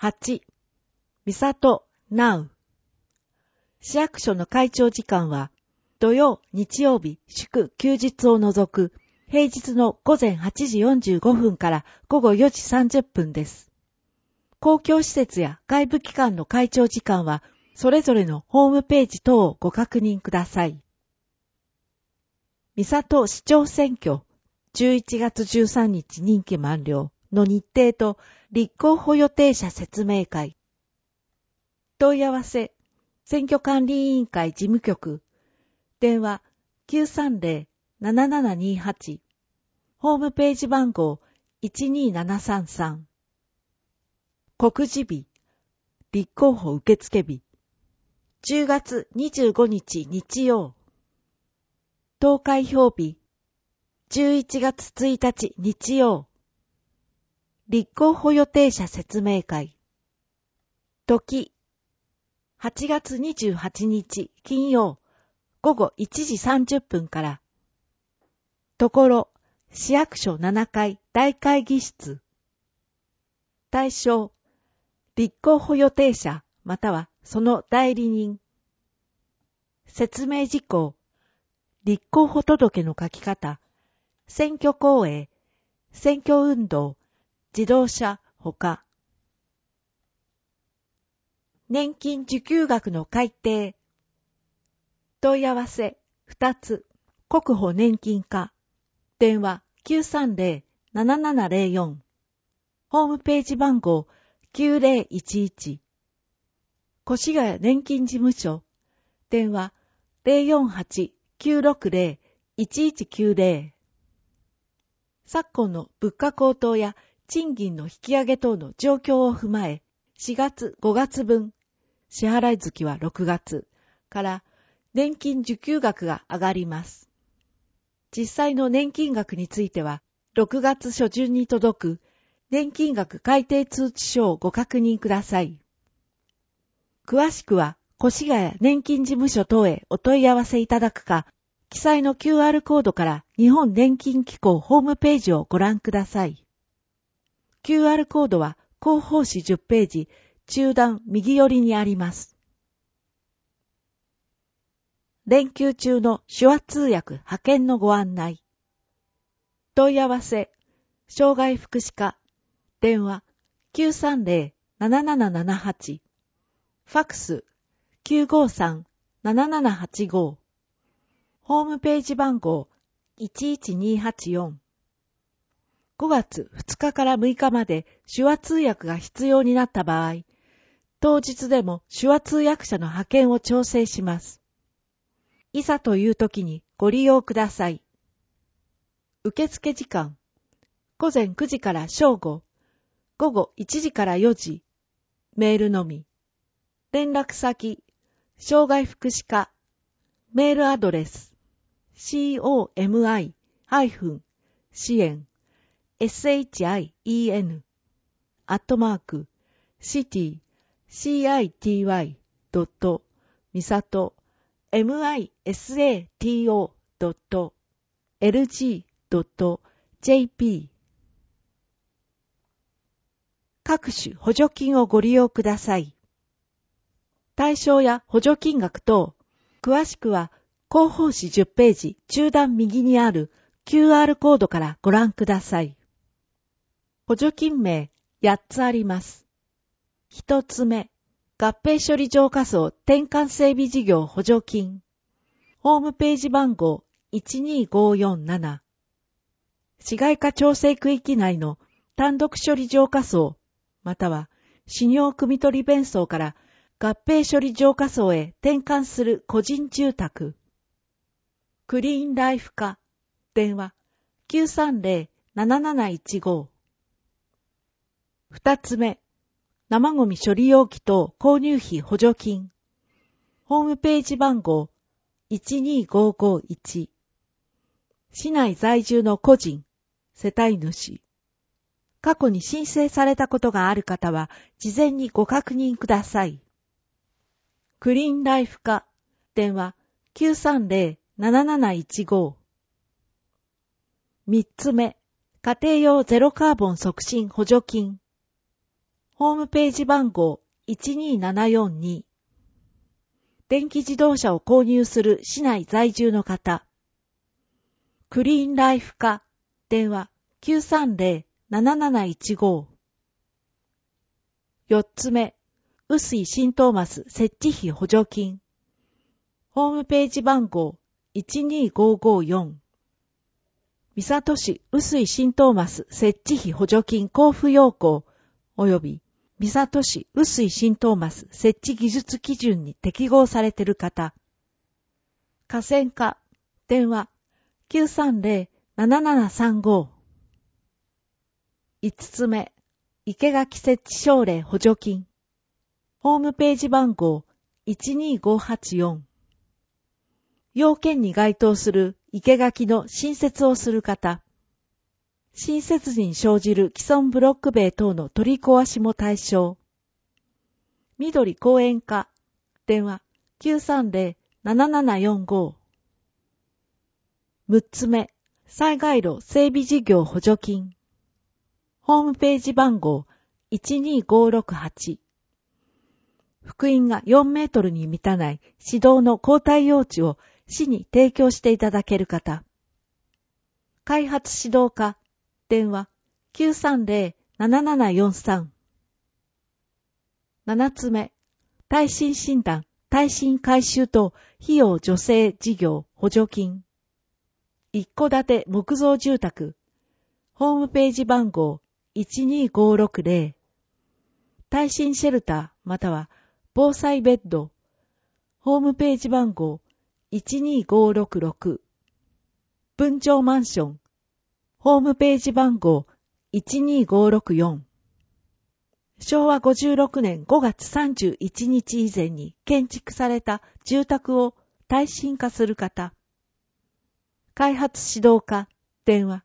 8、みさとなう。市役所の会長時間は、土曜、日曜日、祝、休日を除く、平日の午前8時45分から午後4時30分です。公共施設や外部機関の会長時間は、それぞれのホームページ等をご確認ください。三郷市長選挙、11月13日任期満了の日程と立候補予定者説明会。問い合わせ、選挙管理委員会事務局、電話 930-7728、ホームページ番号12733。告示日、立候補受付日、10月25日日曜。投開票日、11月1日日曜。立候補予定者説明会。時、8月28日金曜午後1時30分から。ところ、市役所7階大会議室。対象、立候補予定者またはその代理人。説明事項、立候補届の書き方、選挙公営、選挙運動、自動車ほか。年金受給額の改定。問い合わせ2つ、国保年金課。電話 930-7704。ホームページ番号9011。越谷年金事務所。電話048-960-1190。昨今の物価高騰や賃金の引き上げ等の状況を踏まえ、4月5月分、支払い月は6月から年金受給額が上がります。実際の年金額については、6月初旬に届く年金額改定通知書をご確認ください。詳しくは、越谷年金事務所等へお問い合わせいただくか、記載の QR コードから日本年金機構ホームページをご覧ください。QR コードは広報誌10ページ、中段右寄りにあります。連休中の手話通訳派遣のご案内。問い合わせ、障害福祉課、電話 930-7778、ファクス 953-7785、ホームページ番号11284。5月2日から6日まで手話通訳が必要になった場合、当日でも手話通訳者の派遣を調整します。いざという時にご利用ください。受付時間、午前9時から正午、午後1時から4時、メールのみ。連絡先、障害福祉課、メールアドレス、comi-支援、city-misato.misato.lg.jp。 各種補助金をご利用ください。対象や補助金額等、詳しくは広報誌10ページ中段右にある QR コードからご覧ください。補助金名8つあります。1つ目、合併処理浄化槽転換整備事業補助金。ホームページ番号12547。市街化調整区域内の単独処理浄化槽、または私尿汲み取り弁槽から合併処理浄化槽へ転換する個人住宅。クリーンライフ課。電話 930-7715。2つ目、生ゴミ処理容器等購入費補助金。ホームページ番号12551。市内在住の個人、世帯主。過去に申請されたことがある方は、事前にご確認ください。クリーンライフ課。電話 930-7715。3つ目、家庭用ゼロカーボン促進補助金。 ホームページ番号12742。電気自動車を購入する市内在住の方。クリーンライフ課。電話 930-7715。4つ目、臼井新トーマス設置費補助金。ホームページ番号12554。三郷市臼井新トーマス設置費補助金交付要項及び三郷市臼井新トーマス設置技術基準に適合されている方。河川課。電話 930-7735。5つ目、生垣設置奨励補助金。ホームページ番号12584。要件に該当する生垣の新設をする方。新設時に生じる既存ブロック塀等の取り壊しも対象。緑公園課。電話 930-7745。6つ目、災害路整備事業補助金。ホームページ番号12568。幅員が4メートルに満たない市道の交代用地を市に提供していただける方。開発指導課。電話 930-7743。7つ目、耐震診断、耐震改修等費用助成事業補助金。一戸建て木造住宅。ホームページ番号12560。耐震シェルターまたは防災ベッド。ホームページ番号12566。分譲マンション。ホームページ番号12564。昭和56年5月31日以前に建築された住宅を耐震化する方。開発指導課。電話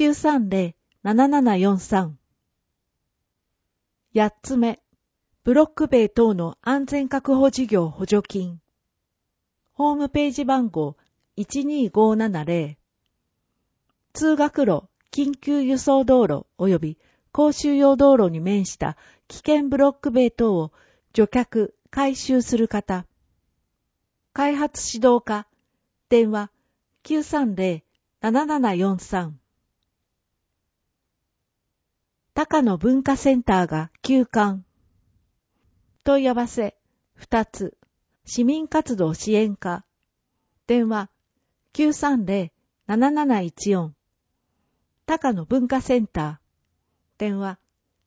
930-7743。8つ目、ブロック塀等の安全確保事業補助金。ホームページ番号12570。通学路、緊急輸送道路及び公衆用道路に面した危険ブロック塀等を除却、改修する方。開発指導課。電話 930-7743。高野文化センターが休館。問い合わせ2つ。市民活動支援課。電話 930-7714。高野文化センター。電話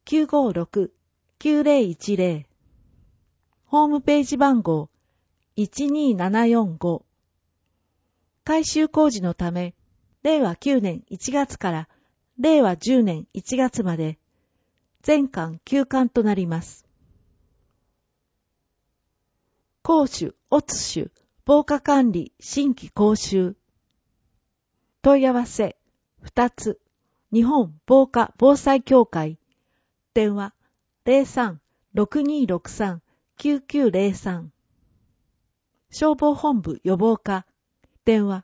956-9010。ホームページ番号12745。改修工事のため、令和9年1月から令和10年1月まで全館休館となります。公主、オツ種、防火管理、新規講習。問い合わせ2つ。日本防火防災協会。電話 03-6263-9903。消防本部予防課。電話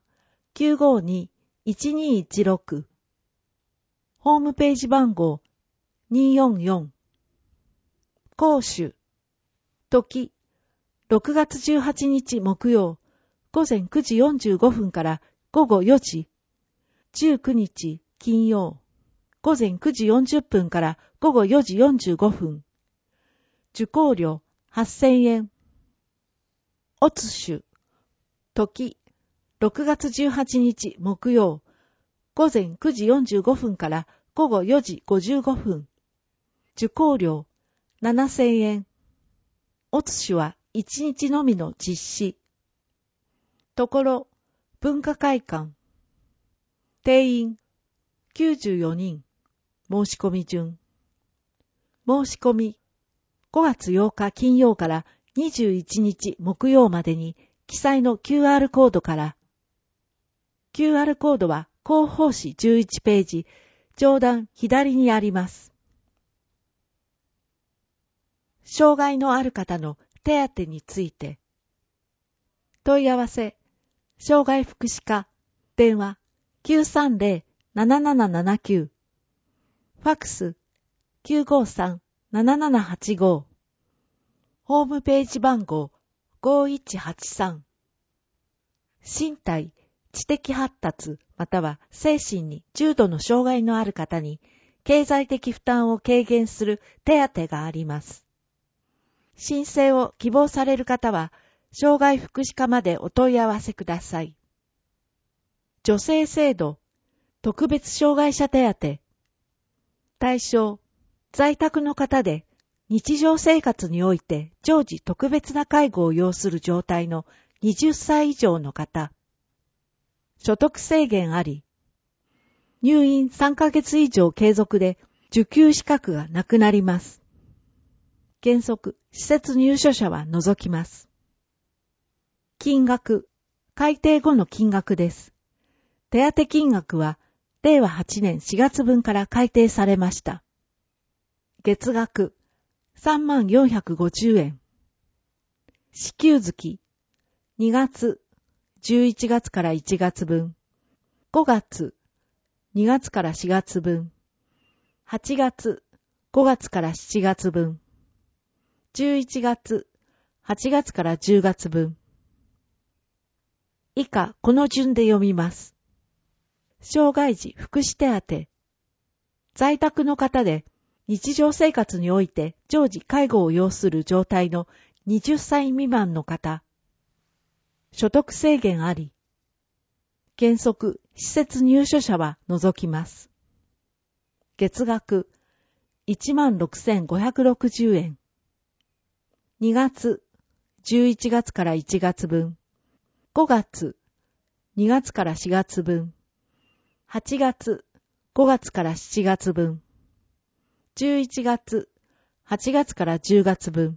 952-1216。ホームページ番号244。講習。時。6月18日木曜、午前9時45分から午後4時。19日金曜、午前9時40分から午後4時45分。受講料8000円。オツ種。時。6月18日木曜、午前9時45分から午後4時55分。受講料7000円。オツ種は1日のみの実施。ところ、文化会館。定員94人。申し込み順。申し込み。5月8日金曜から21日木曜までに記載の QR コードから。QR コードは広報誌11ページ、上段左にあります。障害のある方の手当について。問い合わせ、障害福祉課、電話 930-7779。ファックス 7785ホームページ番号5183身体、知的発達または精神に重度の障害のある方に経済的負担を軽減する手当があります。申請を希望される方は障害福祉課までお問い合わせください。助成制度、特別障害者手当、対象、在宅の方で日常生活において常時特別な介護を要する状態の20歳以上の方、所得制限あり、入院3ヶ月以上継続で受給資格がなくなります。原則、施設入所者は除きます。金額、改定後の金額です。手当金額は、令和8年4月分から改定されました。月額、3450円。支給月、2月、11月から1月分、5月、2月から4月分、8月、5月から7月分、11月、8月から10月分。以下、この順で読みます。障害児福祉手当。在宅の方で日常生活において常時介護を要する状態の20歳未満の方。所得制限あり。原則、施設入所者は除きます。月額、16,560円。2月、11月から1月分。5月、2月から4月分。8月、5月から7月分。11月、8月から10月分。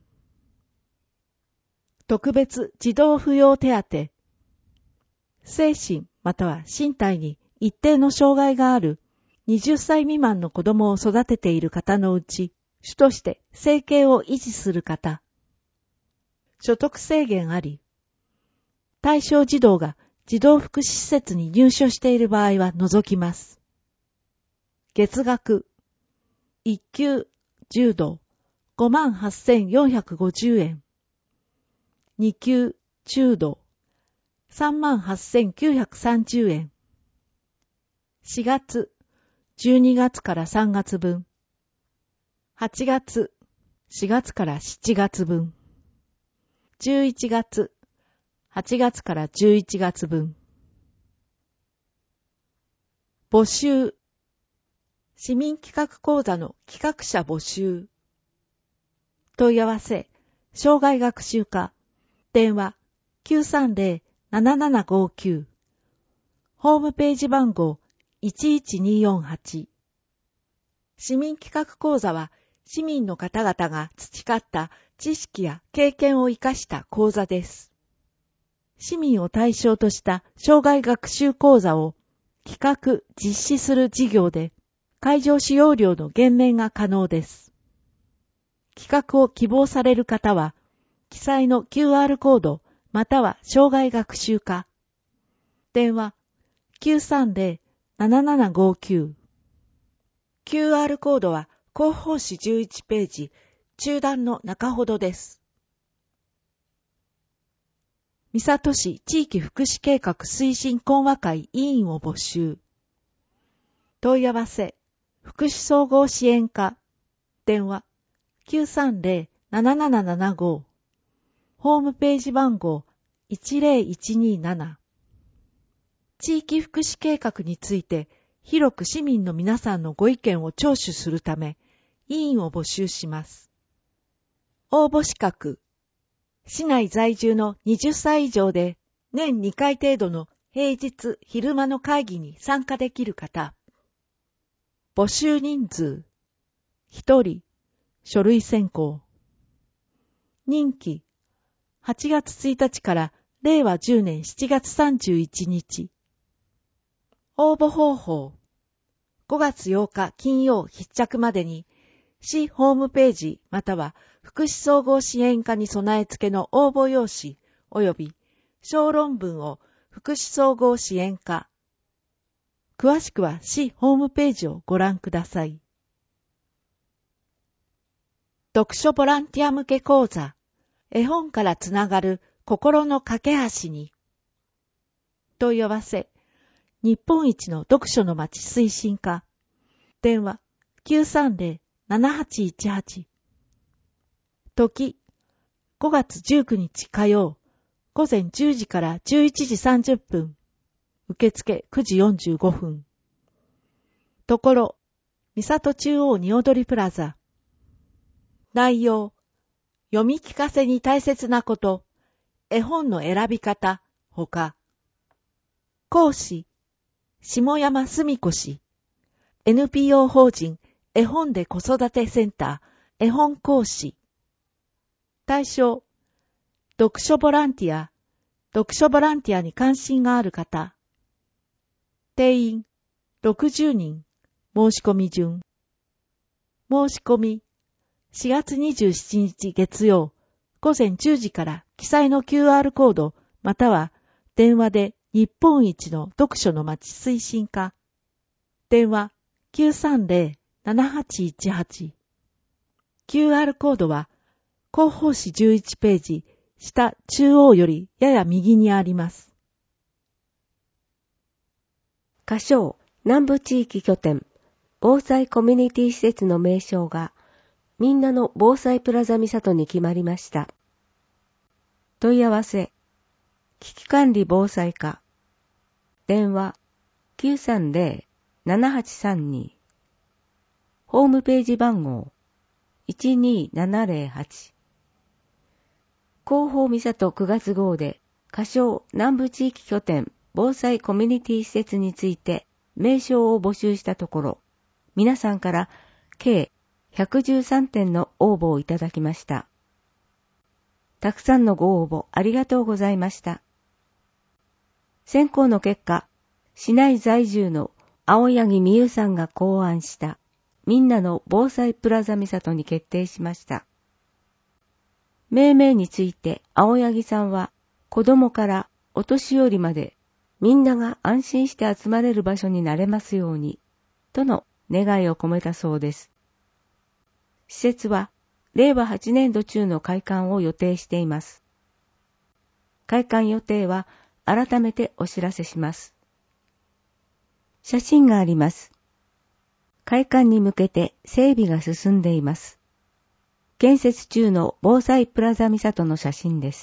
特別児童扶養手当。精神または身体に一定の障害がある20歳未満の子供を育てている方のうち、主として生計を維持する方。所得制限あり。対象児童が児童福祉施設に入所している場合は除きます。月額、1級重度 58,450 円。2級中度 38,930 円。4月、12月から3月分。8月、4月から7月分。11月、8月から11月分。募集。市民企画講座の企画者募集。問い合わせ、障害学習課。電話、930-7759。ホームページ番号、11248。市民企画講座は、市民の方々が培った知識や経験を生かした講座です。市民を対象とした障害学習講座を企画・実施する事業で、会場使用料の減免が可能です。企画を希望される方は、記載の QR コードまたは障害学習課。電話 930-7759。QR コードは広報誌11ページ、中段の中ほどです。三郷市地域福祉計画推進懇話会委員を募集。問い合わせ、福祉総合支援課。電話、930-7775。ホームページ番号、10127。地域福祉計画について、広く市民の皆さんのご意見を聴取するため、委員を募集します。応募資格。市内在住の20歳以上で年2回程度の平日昼間の会議に参加できる方。募集人数。1人。書類選考。任期。8月1日から令和10年7月31日。応募方法。5月8日金曜必着までに市ホームページまたは福祉総合支援課に備え付けの応募用紙及び小論文を福祉総合支援課。詳しくは市ホームページをご覧ください。 読書ボランティア向け講座、絵本からつながる心の架け橋に。問い合わせ、日本一の読書の街推進課。電話、930-7818。時、5月19日火曜、午前10時から11時30分。受付9時45分。ところ、三郷中央に踊りプラザ。内容、読み聞かせに大切なこと、絵本の選び方、ほか。講師、下山澄子氏。NPO 法人、絵本で子育てセンター、絵本講師。対象、読書ボランティアに関心がある方。定員、60人、申し込み順。申し込み、4月27日月曜、午前10時から記載の QR コード、または電話で日本一の読書の街推進課。電話 930-7818。QR コードは広報誌11ページ、下中央よりやや右にあります。 仮称南部地域拠点防災コミュニティ施設の名称がみんなの防災プラザ三郷に決まりました。問い合わせ、危機管理防災課。電話 930-7832。ホームページ番号 12708。広報三郷9月号で仮称南部地域拠点防災コミュニティ施設について名称を募集したところ、皆さんから計113点の応募をいただきました。たくさんのご応募ありがとうございました。選考の結果、市内在住の青柳美優さんが考案したみんなの防災プラザ三郷に決定しました。命名について青柳さんは子供からお年寄りまでみんなが安心して集まれる場所になれますようにとの願いを込めたそうです。施設は令和8年度中の開館を予定しています。開館予定は改めてお知らせします。写真があります。開館に向けて整備が進んでいます。建設中の防災プラザ三郷の写真です。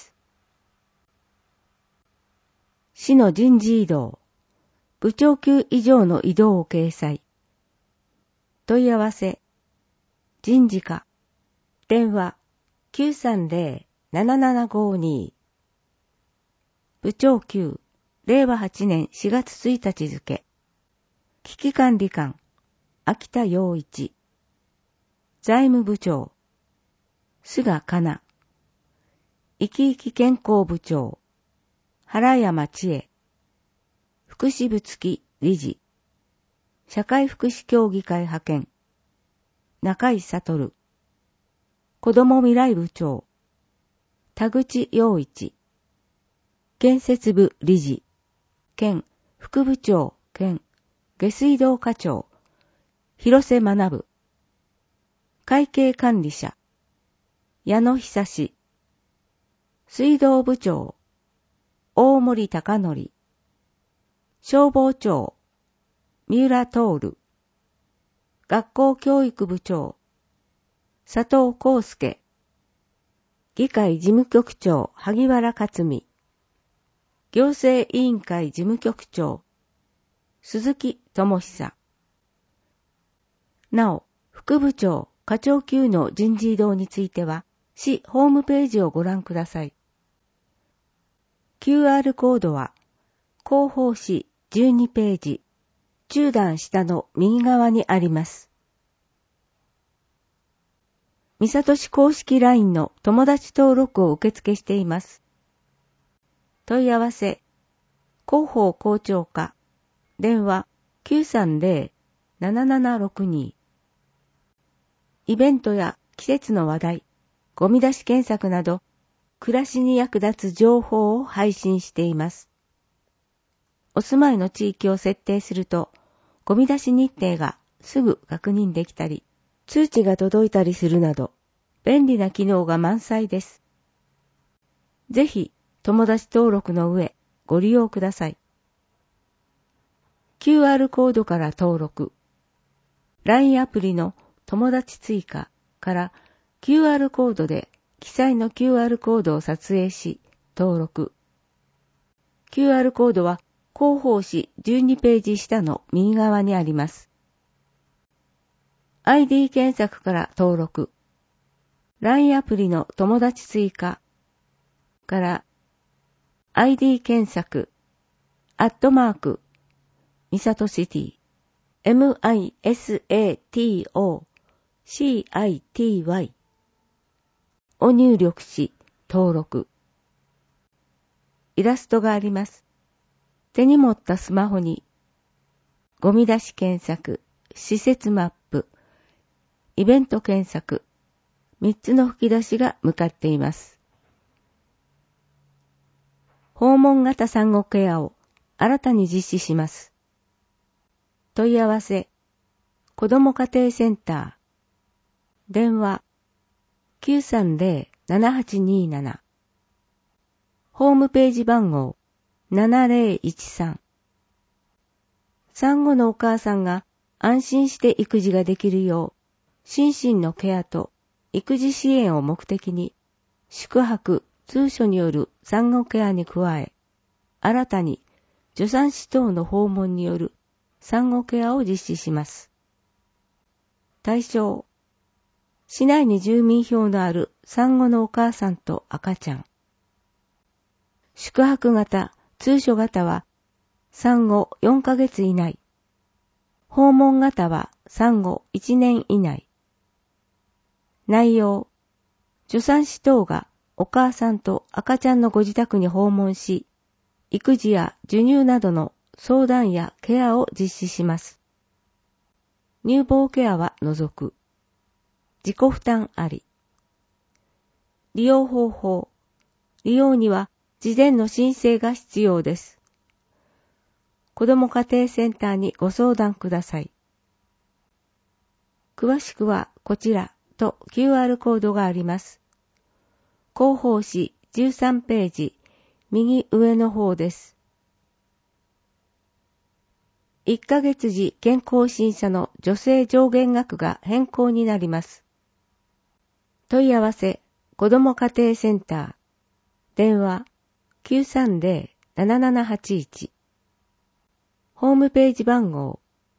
市の人事異動、部長級以上の異動を掲載。問い合わせ、人事課、電話 930-7752。部長級、令和8年4月1日付。危機管理官、秋田洋一。財務部長、菅かな。生き生き健康部長、原山千恵。福祉部付理事。社会福祉協議会派遣。中井悟。子ども未来部長。田口洋一。建設部理事。兼副部長兼下水道課長。広瀬学。会計管理者。矢野久志。水道部長。大森貴則。消防庁。三浦徹。学校教育部長。佐藤康介。議会事務局長萩原克美。行政委員会事務局長鈴木智久。なお、副部長、課長級の人事異動については、市ホームページをご覧ください。QR コードは、広報誌12ページ、中段下の右側にあります。三郷市公式 LINE の友達登録を受付しています。問い合わせ、広報校長課、電話 930-7762。イベントや季節の話題、ゴミ出し検索など、暮らしに役立つ情報を配信しています。お住まいの地域を設定すると、ゴミ出し日程がすぐ確認できたり、通知が届いたりするなど、 便利な機能が満載です。ぜひ友達登録の上ご利用ください。QR コードから登録。LINE アプリの友達追加から QR コードで記載の QR コードを撮影し登録。QR コードは広報誌12ページ下の右側にあります。ID 検索から登録。LINE アプリの友達追加から ID 検索@ミサトシティMISATOCITY を入力し登録。イラストがあります。手に持ったスマホにゴミ出し検索、施設マップ、イベント検索、3つの吹き出しが向かっています。訪問型産後ケアを新たに実施します。問い合わせ、子ども家庭センター、電話 930-7827、ホームページ番号7013。産後のお母さんが安心して育児ができるよう、心身のケアと育児支援を目的に、宿泊、通所による産後ケアに加え、新たに助産師等の訪問による産後ケアを実施します。対象、市内に住民票のある産後のお母さんと赤ちゃん。宿泊型、通所型は産後4ヶ月以内。訪問型は産後1年以内。内容、助産師等がお母さんと赤ちゃんのご自宅に訪問し、育児や授乳などの相談やケアを実施します。乳房ケアは除く。自己負担あり。利用方法。利用には事前の申請が必要です。子ども家庭センターにご相談ください。詳しくはこちらと QR コードがあります。広報誌13ページ、右上の方です。1ヶ月時健康審査の助成上限額が変更になります。問い合わせ、子ども家庭センター、電話 930-7781、ホームページ番号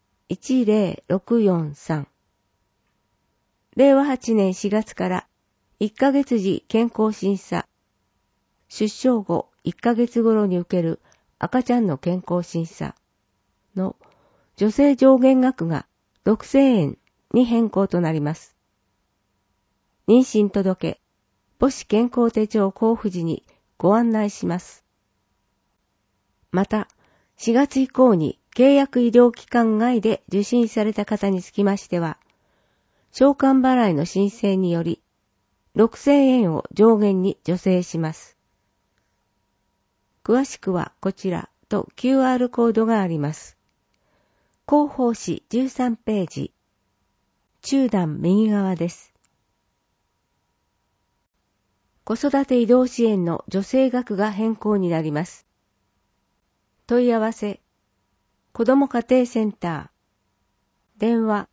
10643。令和8年4月から1ヶ月時健康審査、出生後1ヶ月頃に受ける赤ちゃんの健康審査の助成上限額が6000円に変更となります。妊娠届、母子健康手帳交付時にご案内します。また、4月以降に契約医療機関外で受診された方につきましては、償還払いの申請により、6000円を上限に助成します。詳しくはこちらと QR コードがあります。広報誌13ページ、中段右側です。子育て移動支援の助成額が変更になります。問い合わせ、子ども家庭センター、電話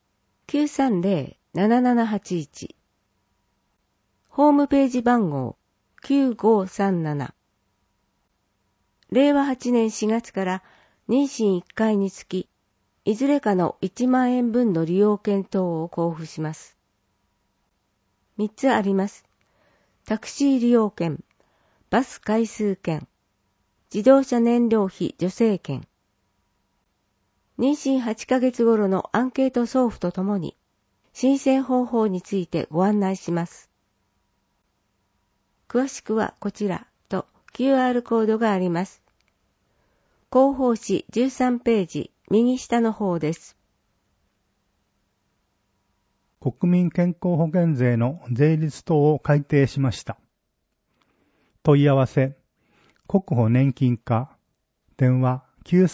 930-7781、ホームページ番号9537。令和8年4月から妊娠1回につき、いずれかの1万円分の利用券等を交付します。3つあります。タクシー利用券、バス回数券、自動車燃料費助成券。妊娠8ヶ月頃のアンケート送付とともに、申請方法についてご案内します。詳しくはこちらと QR コードがあります。広報誌13ページ、右下の方です。 国民健康保険税の税率等を改定しました。問い合わせ、国保年金課、電話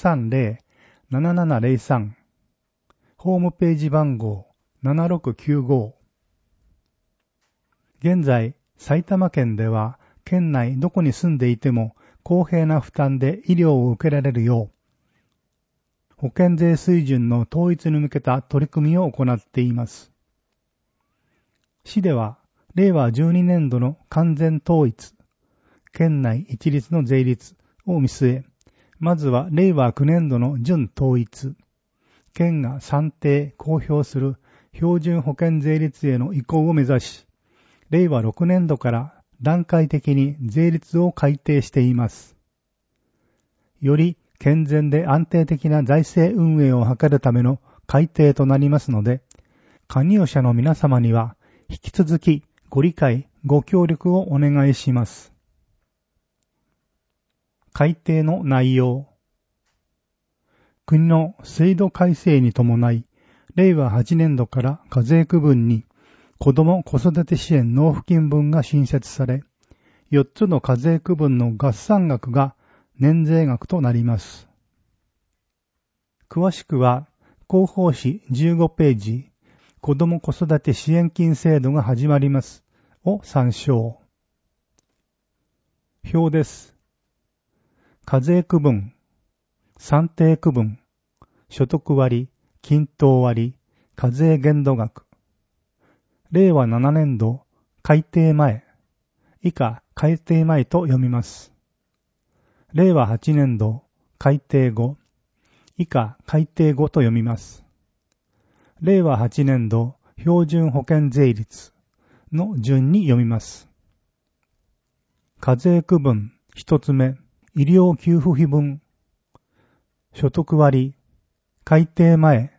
930-7703、ホームページ番号7695。 現在、埼玉県では、県内どこに住んでいても公平な負担で医療を受けられるよう、保険税水準の統一に向けた取り組みを行っています。市では、令和12年度の完全統一、県内一律の税率を見据え、まずは令和9年度の準統一、県が算定・公表する標準保険税率への移行を目指し、令和6年度から段階的に税率を改定しています。より健全で安定的な財政運営を図るための改定となりますので、加入者の皆様には引き続きご理解、ご協力をお願いします。改定の内容。国の制度改正に伴い、令和8年度から課税区分に子ども子育て支援納付金分が新設され、4つの課税区分の合算額が年税額となります。詳しくは、広報誌15ページ、子ども子育て支援金制度が始まりますを参照。表です。課税区分、算定区分、所得割、均等割、課税限度額。令和7年度改定前、以下改定前と読みます。令和8年度改定後、以下改定後と読みます。令和8年度標準保険税率の順に読みます。課税区分一つ目、医療給付費分、所得割、改定前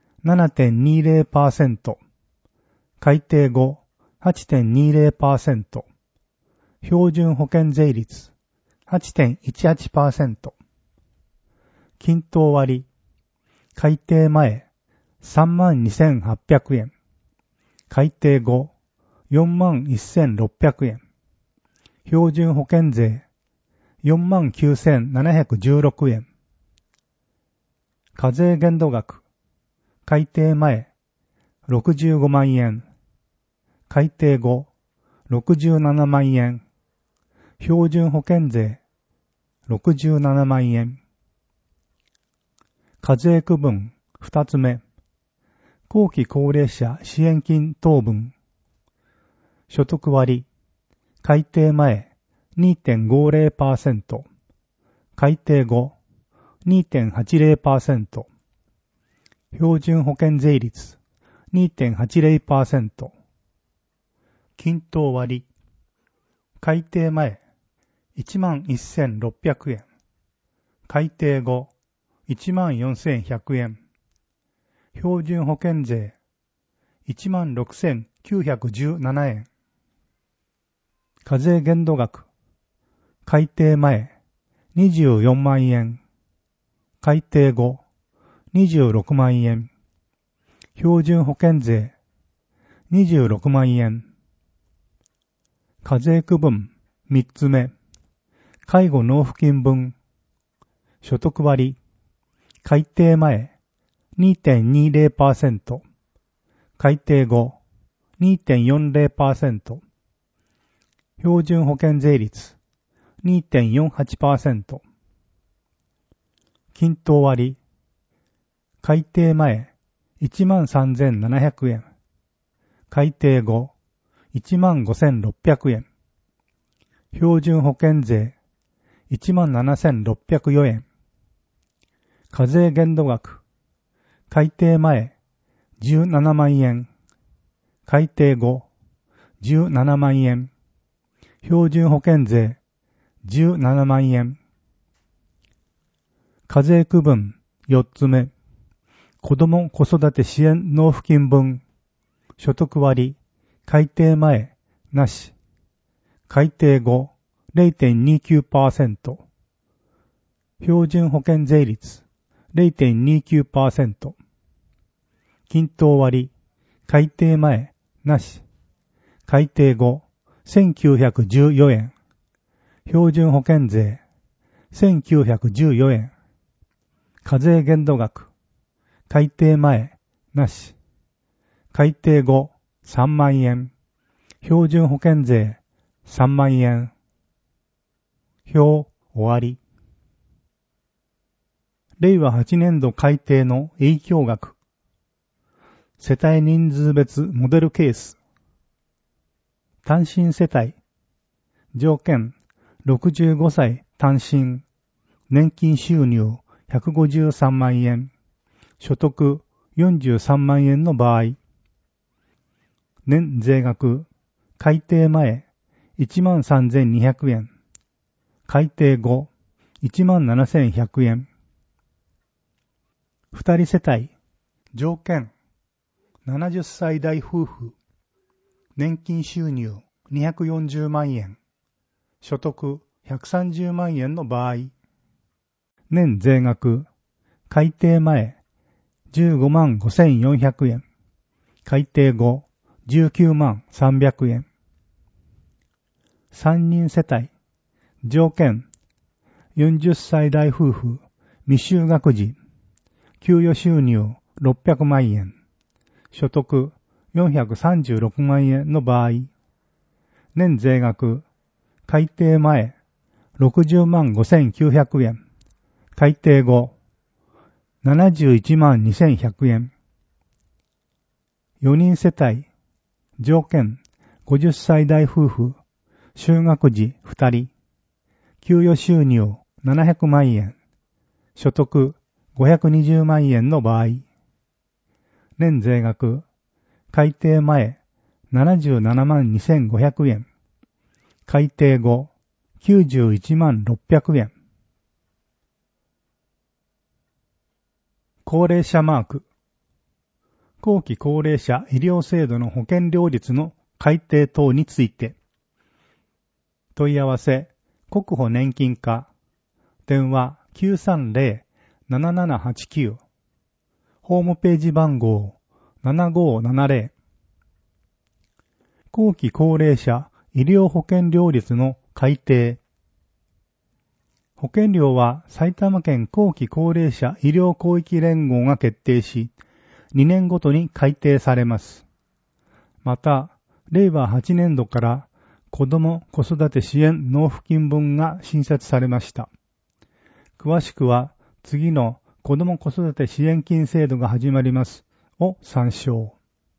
7.20%、改定後 8.20%、標準保険税率 8.18%、均等割、改定前 32,800 円、改定後 41,600 円、標準保険税 49,716 円、課税限度額、改定前65万円、改定後67万円、標準保険税67万円、課税区分2つ目、後期高齢者支援金等分、所得割、改定前 2.50%、改定後 2.80%、標準保険税率 2.80%、均等割、改定前 11,600 円、改定後 14,100 円、標準保険税 16,917 円、課税限度額、改定前24万円、改定後26万円、標準保険税26万円、課税区分3つ目、介護納付金分、所得割、改定前 2.20%、改定後 2.40%、標準保険税率 2.48%、均等割、改定前 13,700 円、改定後 15,600 円、標準保険税 17,604 円、課税限度額、改定前17万円、改定後17万円、標準保険税17万円、課税区分4つ目、子ども子育て支援納付金分、所得割、改定前なし、改定後 0.29%、標準保険税率 0.29%、均等割、改定前なし、改定後1,914円、標準保険税1,914円、課税限度額、改定前なし、改定後3万円、 標準保険税3万円。表終わり。令和8年度改定の影響額。世帯人数別モデルケース。単身世帯。条件。65歳単身。年金収入153万円。所得43万円の場合。年税額。改定前13,200円。改定後17,100円。二人世帯。条件。70歳代夫婦。年金収入240万円。所得130万円の場合。年税額。改定前15万5,400円。改定後19万300円。三人世帯。条件。40歳代夫婦。未就学児。給与収入600万円。所得436万円の場合。年税額。改定前60万5,900円。改定後71万2,100円。4人世帯。条件。50歳代夫婦。就学児2人。給与収入700万円。所得520万円の場合。年税額。改定前77万2,500円。改定後91万600円。高齢者マーク。後期高齢者医療制度の保険料率の改定等について。問い合わせ、国保年金課。電話 930-7789。ホームページ番号7570。後期高齢者医療保険料率の改定。保険料は埼玉県後期高齢者医療広域連合が決定し、2年ごとに改定されます。また、令和8年度から子ども子育て支援納付金分が新設されました。詳しくは次の子ども子育て支援金制度が始まりますを参照。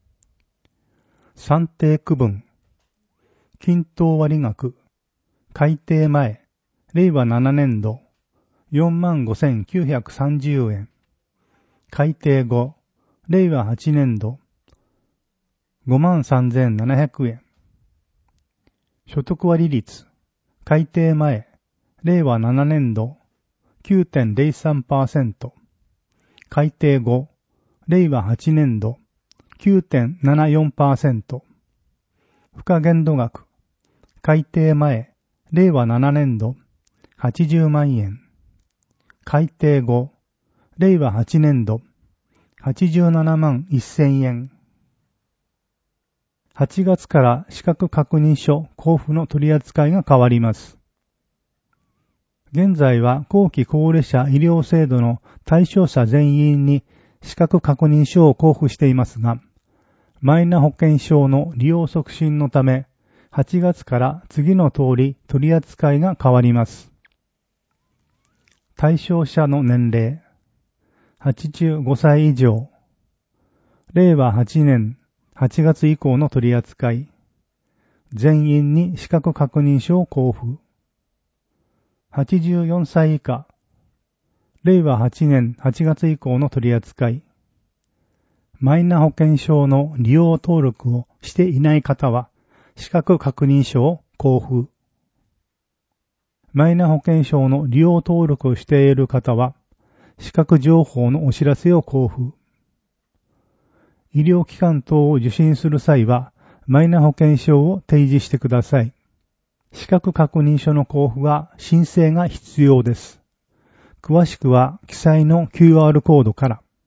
算定区分。均等割額。改定前、令和7年度、45,930円。改定後、令和8年度、53,700円。所得割率。改定前、令和7年度、9.03%。改定後、令和8年度、9.74%。付加限度額。改定前、令和7年度、80万円。改定後、令和8年度、87万1000円。8月から資格確認書交付の取り扱いが変わります。現在は後期高齢者医療制度の対象者全員に資格確認書を交付していますが、マイナ保険証の利用促進のため、8月から次の通り取り扱いが変わります。対象者の年齢。85歳以上。令和8年8月以降の取り扱い。全員に資格確認書を交付。84歳以下。令和8年8月以降の取り扱い。マイナ保険証の利用登録をしていない方は、資格確認書を交付。マイナ保険証の利用登録をしている方は、資格情報のお知らせを交付。医療機関等を受診する際は、マイナ保険証を提示してください。資格確認書の交付は申請が必要です。詳しくは記載の QR コードから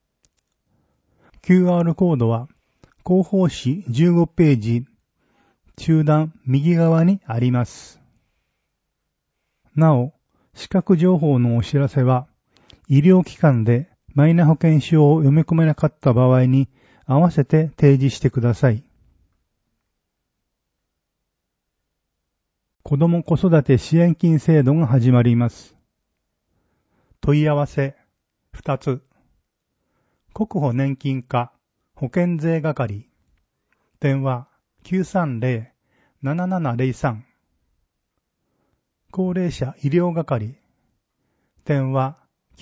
。QR コードは広報誌15ページ中段右側にあります。なお、資格情報のお知らせは医療機関でマイナ保険証を読み込めなかった場合に合わせて提示してください。 子ども子育て支援金制度が始まります。問い合わせ2つ。国保年金課保険税係電話 930-7703 高齢者医療係電話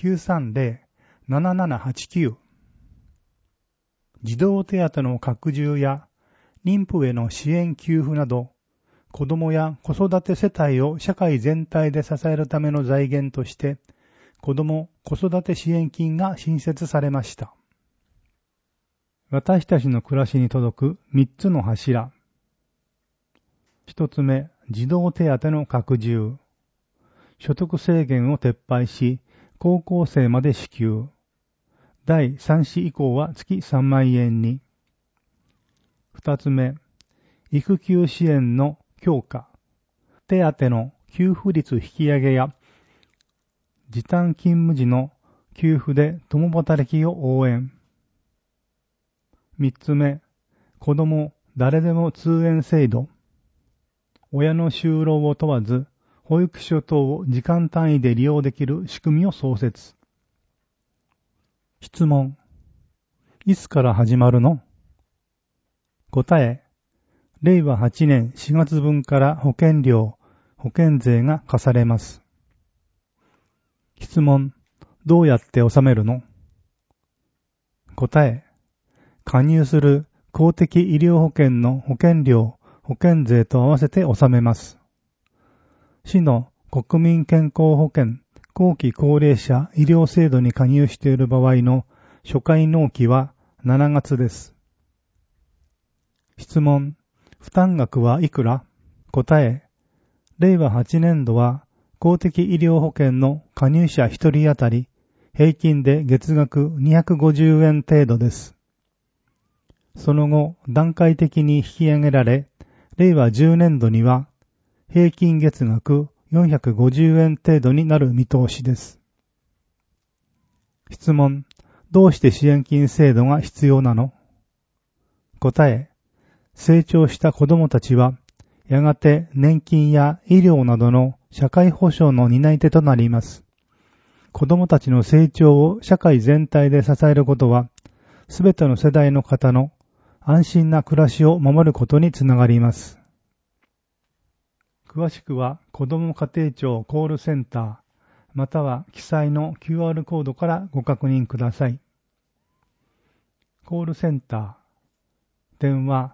930-7789 児童手当の拡充や妊婦への支援給付など子どもや子育て世帯を社会全体で支えるための財源として子ども子育て支援金が新設されました。私たちの暮らしに届く3つの柱。1つ目、児童手当の拡充。所得制限を撤廃し、高校生まで支給。第3子以降は月3万円に。2つ目、育休支援の強化。手当の給付率引き上げや、時短勤務時の給付で共働きを応援。3つ目、子ども誰でも通園制度。親の就労を問わず、保育所等を時間単位で利用できる仕組みを創設。質問。いつから始まるの？答え。令和8年4月分から保険料、保険税が課されます。質問。どうやって納めるの？答え。加入する公的医療保険の保険料、保険税と合わせて納めます。市の国民健康保険後期高齢者医療制度に加入している場合の初回納期は7月です。質問。負担額はいくら？答え。令和8年度は公的医療保険の加入者1人当たり平均で月額250円程度です。その後、段階的に引き上げられ、令和10年度には平均月額450円程度になる見通しです。質問。どうして支援金制度が必要なの？答え。成長した子どもたちは、やがて年金や医療などの社会保障の担い手となります。子どもたちの成長を社会全体で支えることは、すべての世代の方の安心な暮らしを守ることにつながります。詳しくは、子ども家庭庁コールセンター、または記載の QR コードからご確認ください。コールセンター、電話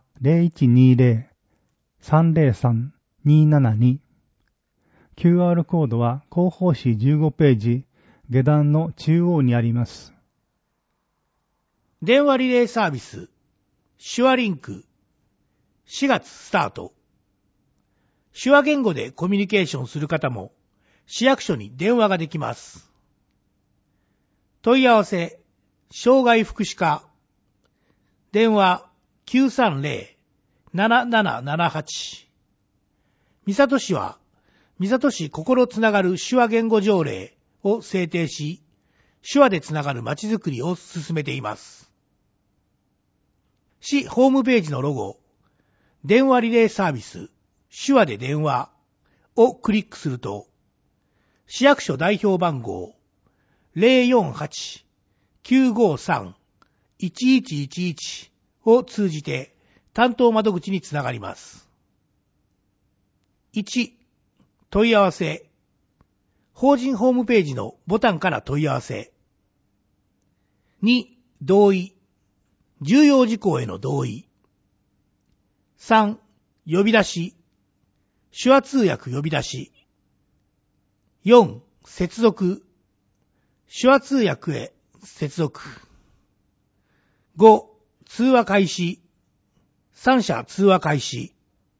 0120-303-272、QR コードは広報誌15ページ、下段の中央にあります。 電話リレーサービス、手話リンク、4月スタート。手話言語でコミュニケーションする方も、市役所に電話ができます。問い合わせ、障害福祉課、電話 930-7778。三郷市は、三郷市心つながる手話言語条例を制定し、手話でつながるまちづくりを進めています。市ホームページのロゴ、電話リレーサービス、手話で電話をクリックすると、市役所代表番号 048-953-1111 を通じて担当窓口につながります。1、問い合わせ。法人ホームページのボタンから問い合わせ。2、同意。重要事項への同意。3、呼び出し。手話通訳呼び出し。4、接続。手話通訳へ接続。5、通話開始。三者通話開始。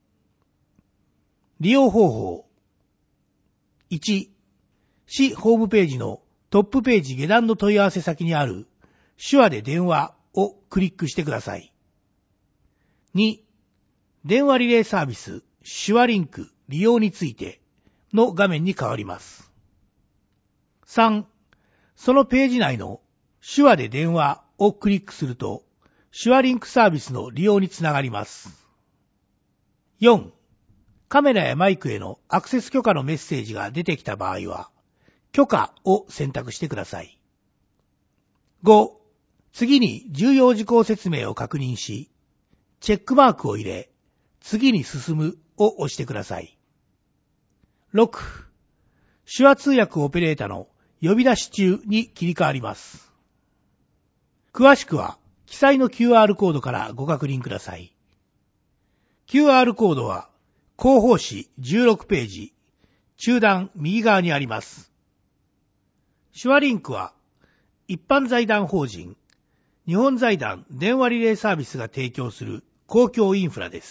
利用方法。1、市ホームページのトップページ下段の問い合わせ先にある手話で電話をクリックしてください。2、電話リレーサービス手話リンク利用についての画面に変わります。3、そのページ内の手話で電話をクリックすると手話リンクサービスの利用につながります。4、 カメラやマイクへのアクセス許可のメッセージが出てきた場合は、許可を選択してください。5、次に重要事項説明を確認し、チェックマークを入れ、次に進むを押してください。6、手話通訳オペレータの呼び出し中に切り替わります。詳しくは、記載の QR コードからご確認ください。QR コードは、広報誌16ページ、中段右側にあります。手話リンクは、一般財団法人、日本財団電話リレーサービスが提供する公共インフラです。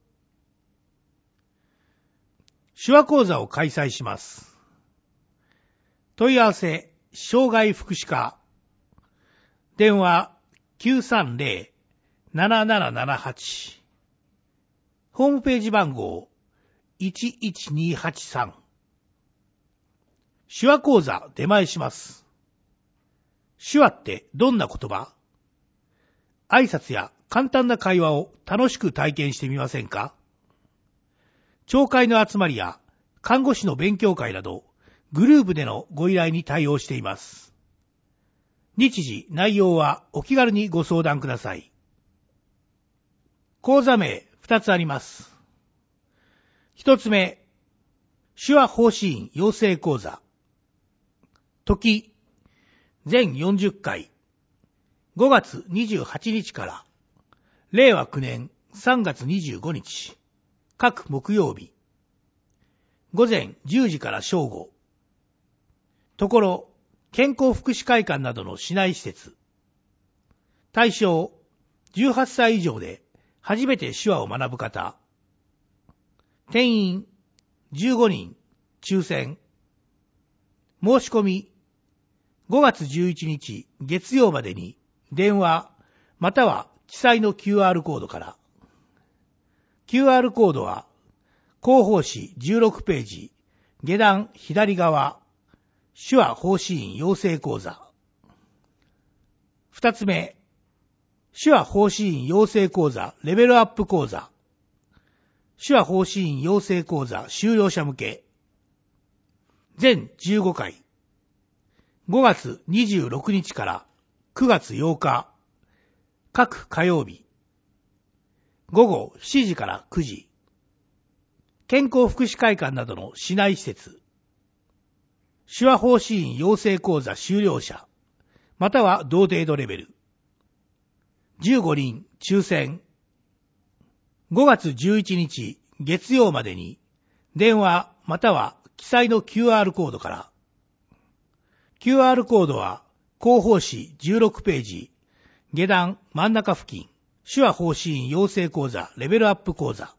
手話講座を開催します。問い合わせ、障害福祉課、電話 930-7778、ホームページ番号11283。手話講座出前します。手話ってどんな言葉？挨拶や簡単な会話を楽しく体験してみませんか？聴会の集まりや看護師の勉強会などグループでのご依頼に対応しています。日時、内容はお気軽にご相談ください。講座名2つあります。1つ目、手話奉仕員養成講座。時、全40回、5月28日から令和9年3月25日、各木曜日、午前10時から正午。ところ、健康福祉会館などの市内施設。対象、18歳以上で初めて手話を学ぶ方。定員、15人、抽選。申し込み、5月11日月曜までに電話または記載の QR コードから。QR コードは広報誌16ページ下段左側手話奉仕員養成講座。2つ目、手話奉仕員養成講座レベルアップ講座。手話奉仕員養成講座修了者向け。全15回。5月26日から9月8日、各火曜日、午後7時から9時、健康福祉会館などの市内施設、手話奉仕員養成講座修了者、または同程度レベル、15人抽選、5月11日月曜までに電話または記載の QR コードから。QR コードは広報誌16ページ下段真ん中付近手話奉仕員養成講座レベルアップ講座。